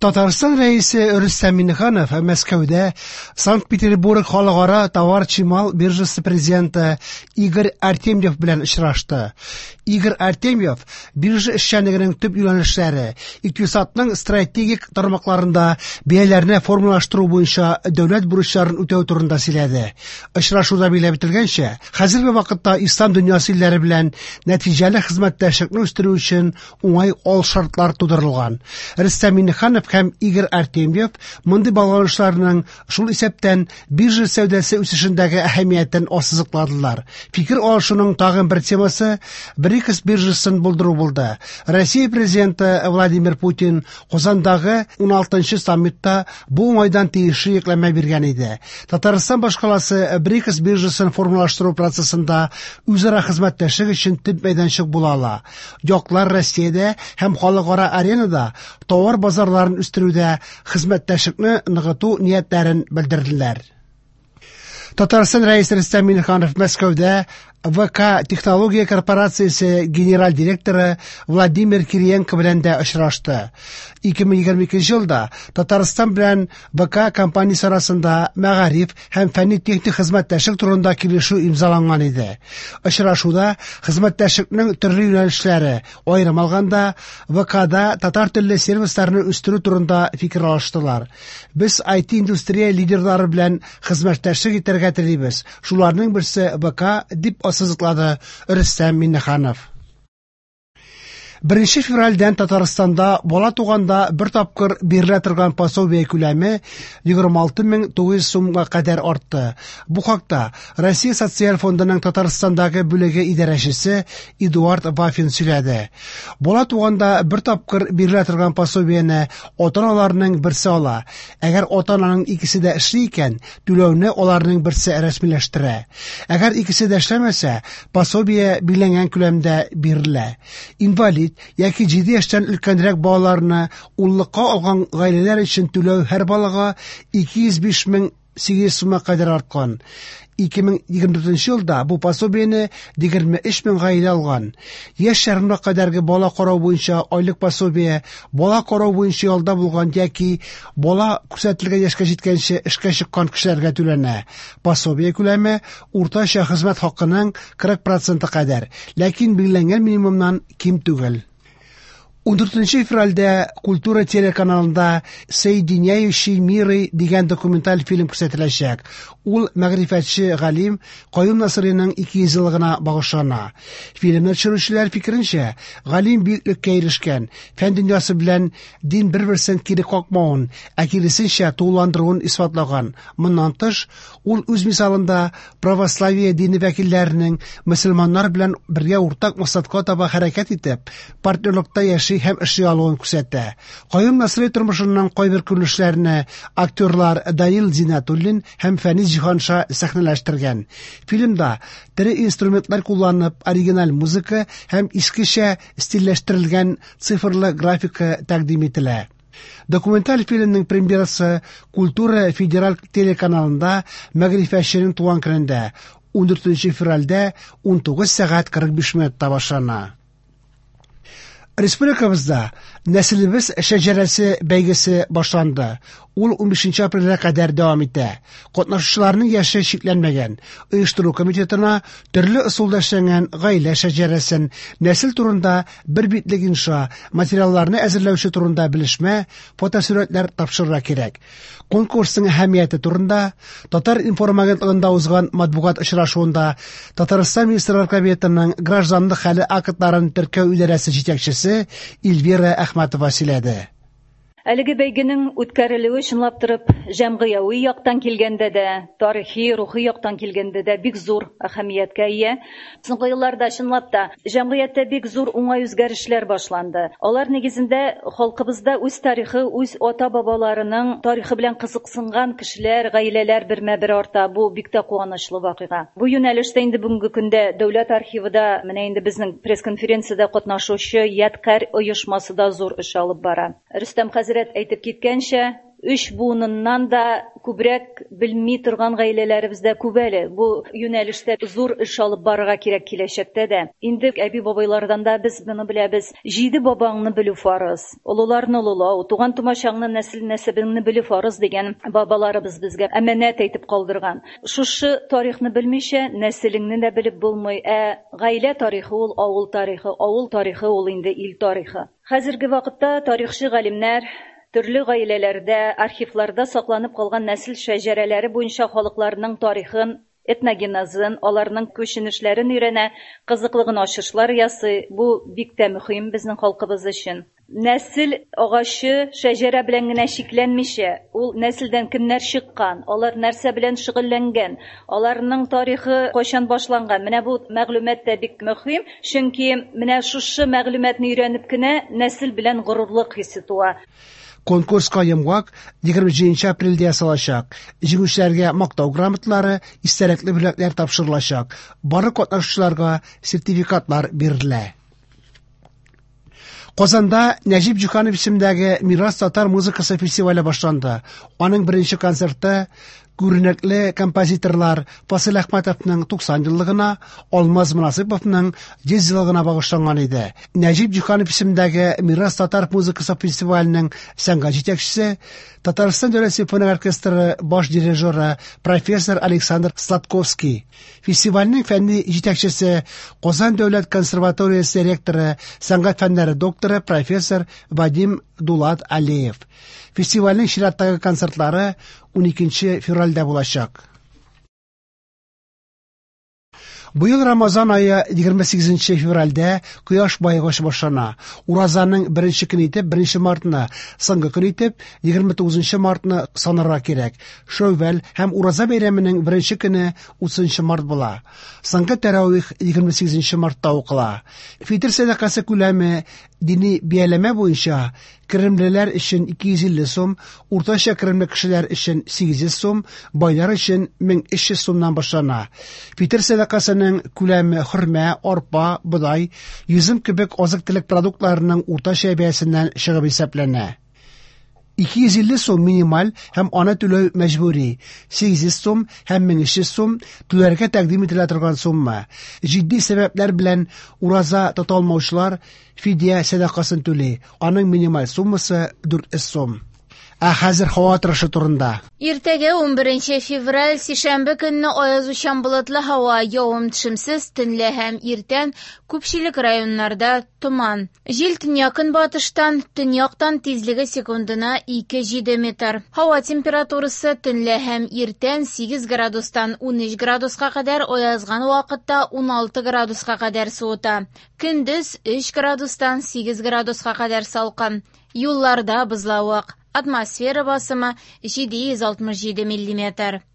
Татарстан рәисе Рөстәм Миңнеханов Мәскәүдә Санкт-Петербург халыкара товар-чимал биржасы президенты Игорь Артемьев белән очрашты. Игорь Артемьев биржа эшчәнлегенең төп юнәлешләре, икътисадның стратегик тармакларында бәяләрне формалаштыру буенча дәүләт бурычларын үтәү турында сөйләде. Очрашуда билгеләп үтелгәнчә, хәзерге вакытта ислам дөньясы илләре белән нәтиҗәле хезмәттәшлекне үстерү өчен уңай ал шартлар тудырылган. Рөстәм Миңнеханов һәм Игорь Артемьев мондый багланышларның шул исәптән биржа сәүдәсе үсешендәге әһәмиятен ассызыкладылар. Фикер алышуның тагын бер темасы БРИКС биржасын булдыру булды. Россия президенты Владимир Путин Казандагы 16-нчы саммитта бу уңайдан тиешле йөкләмә биргән иде. Татарстан башкаласы БРИКС биржасын формалаштыру процессында үзара хезмәттәшлек өчен төп мәйданчык була ала. Яклар Россиядә һәм халыкара аренада товар базарларын үстерүдә хезмәттәшлекне ныгыту ниятләрен белдерделәр. Татарстан рәисе Рөстәм Миңнеханов Мәскәүдә ВК Технология корпорациясе генераль директоры Владимир Кириенко белән дә очрашты. 2022 елда Татарстан белән ВК компаниясе арасында мәгариф һәм фәнни-техник хезмәттәшлек турында килешү имзаланган иде. Очрашуда хезмәттәшлекнең төрле юнәлешләре, аерым алганда ВКда татар телле сервисларны үстерү турында фикер алыштылар. Без IT-индустрия лидерлары белән хезмәттәшлек итәргә телибез. Шуларның берсе ВК дип ассызыклады Рөстәм Миңнеханов. 1 февральдән Татарстанда бала туганда бер тапкыр бирелә торган пособие күләме 26900 сумга кадәр артты. Бу хакта Россия социаль фондының Татарстандагы бүлеге идарәчесе Эдуард Вафин сөйләде. Бала туганда бер тапкыр бирелә торган пособиене ата-аналарның берсе ала. Әгәр ата-ананың икесе дә эшли икән, түләүне аларның берсе рәсмиләштерә. Әгәр икесе дә эшләмәсә, пособие билгеләнгән күләмдә бирелә. Инвалид яки 7 яшьтән өлкәнрәк балаларны уллыкка алган гаиләләр өчен түләү һәр балага 205,800 сумга кадәр арткан. 2024 елда бу пособиене 23000 гаилә алган. Яшь ярымга кадәрге бала карау буенча айлык пособие бала карау буенча ялда булган яки бала күрсәтелгән яшькә җиткәнче эшкә чыккан кешеләргә түләнә. Пособие күләме уртача хезмәт хакының 40% кадәр, ләкин билгеләнгән минимумнан ким түгел. 14 февральдә Культура телеканалында «Соединяющие миры» дигән документаль фильм күрсәтеләчәк. Ул мәгърифәтче галим Каюм Насыйриның 200 еллыгына багышлана. Фильмны төшерүчеләр фикеренчә, галим биеклеккә ирешкән, фән дөньясы белән дин бер-берсен кире какмавын, ә киресенчә тулыландыруын исбатлаган. Моннан тыш, ул үз мисалында православие дине вәкилләренең мөселманнар белән бергә уртак максатка таба хәрәкәт итеп, партнерлыкта һәм эшли алуын күрсәтә. Каюм Насыйри тормышының кайбер күренешләрне актерлар Данил Зинатуллин һәм Фәниз Җиһанша сәхнәләштергән. Фильмда тере инструментлар кулланып, оригиналь музыка һәм искечә стильләштерелгән цифрлы графика тәкъдим ителә. Документаль фильмның премьерасы Культура федераль телеканалында мәгърифәтченең туган көндә 14 февральдә 19 сәгать 45 минутта башлана. Республикабызда Нәселебез шәҗәрәсе бәйгесе башланды. Ул 15 апрельгә кадәр дәвам итә. Катнашучыларның яше шикләнмәгән. Оештыру комитетына төрле ысулда эшләнгән гаилә шәҗәрәсен, нәсел турында бер битлек инша, материалларны әзерләүче турында белешмә, фотосурәтләр тапшырырга кирәк. Конкурсның әһәмияте турында Татар информагентлыгында узган матбугат очрашуында Татарстан Министрлар Кабинетының гражданлык хәле актларын теркәү идарәсе җитәкчесе Эльвира Әхмәтова сөйләде. Әлеге бәйгенең үткәрелүе чынлап торып, җәмгыяви яктан килгәндә дә, тарихи, рухи яктан килгәндә дә бик зур әһәмияткә ия. Соңгы елларда чынлап та җәмгыятьтә бик зур уңай үзгәрешләр башланды. Алар нигезендә халкыбызда үз тарихы, үз ата-бабаларының тарихы белән кызыксынган кешеләр, гаиләләр бермә-бер арта. Бу бик тә куанычлы вакыйга. Бу юнәлештә инде бүгенге көндә дәүләт архивында, менә инде безнең пресс-конференциядә катнашучы Ядкар оешмасы да зур эш алып бара. Рөстәм әйтеп киткәнчә, 3 буыннан да күбрәк белми торган гаиләләребездә күп әле. Бу юнәлештә зур эш алып барырга кирәк киләчәктә дә. Инде әби-бабайлардан да без моны беләбез. 7 бабаңны белү фарыз, олыларны олылау, туган тумачаңны, нәсел-нәсәбеңне белү фарыз дигән бабаларыбыз безгә әманәт әйтеп калдырган. Шушы тарихны белмичә, нәселеңне дә белеп булмый. Гаилә тарихы ул авыл тарихы ул инде ил тарихы. Хәзерге вакытта тарихчы галимнәр төрле гаиләләрдә, архивларда сакланып калган нәсел шәҗәрәләре буенча халыкларның тарихын, этногенезын, аларның күченешләрен өйрәнә, кызыклыгын ачышлар ясый. Бу бик тә мөһим безнең халкыбыз өчен. Нәсел агачы шәҗәрә белән генә шикләнмичә, ул нәселдән кемнәр чыккан, алар нәрсә белән шөгыльләнгән, аларның тарихы кайчан башланган. Менә бу мәгълүмат та бик мөһим, чөнки менә шушы мәгълүматны өйрәнеп кенә нәсел белән горурлык хисе туа. Конкурска йомгак 27 апрельдә ясалачак. Җиңүчеләргә мактау грамоталары, истәлекле бүләкләр тапшырылачак. Бары катнашучыларга сертификатлар бирелә. Казанда Нәҗип Җуханов исемендәге Мирас татар музыкасы фестивале башланды. Аның беренче концерты күренекле композиторлар Фасил Әхмәтовның 90 еллыгына, Алмаз Мөнасыйповның 100 еллыгына багышланган иде. Нәҗип Җуханов исемендәге Мирас татар музыкасы фестиваленең сәнгать җитәкчесе, Татарстан дәүләт симфония оркестры баш дирижеры профессор Александр Сладковский, фестивальнең фәнни җитәкчесе, Казан дәүләт консерваториясе ректоры, сәнгать фәннәре докторы профессор Вадим Дулат Алиев. Фестивальнең чираттагы концертлары 12 февральдә булачак. Быел Рамазан айы 28 февральдә кояш баегыш башлана. Уразаның беренче көн итеп 1 мартны, соңгы көн итеп 29 мартны санарга кирәк. Шәүвәл һәм Ураза бәйрәменең беренче көне 30 март була. Соңгы тәравих 28 мартта укыла. Фитр сәдакасы күләме дини бияләмә буенча керемлеләр өчен 250 сум, уртача керемле кешеләр өчен 800 сум, байлар өчен 1300 сумнан башлана. Фитр сәдакасының күләме хөрмә, арпа, бодай, йөзем кебек азык-төлек продуктларының уртача бәясеннән чыгып исәпләнә. 250 сум минималь һәм аны түләү мәҗбүри. 800 сум һәм 1300 сум түләргә тәкъдим ителә торган сумма. Җитди сәбәпләр белән ураза тоталмаучылар фидия сәдакасын түли. Аның минималь суммасы 400 сум. Хәзер һава торышы турында. Иртәгә 11 февраль сишәмбе көнне аязучан болытлы һава, явым-төшемсез төнле һәм иртән күпчелек районнарда томан. Җил төньяк-көнбатыштан, төньяктан тизлеге секундына 2-7 метр. Һава температурасы төнле һәм иртән 8 градустан 13 градуска кадәр, аязган вакытта 16 градуска кадәр суыта. Көндез 3 градустан 8 градуска кадәр салкын. Юлларда бозлавык. Атмосфера басымы 767 мм.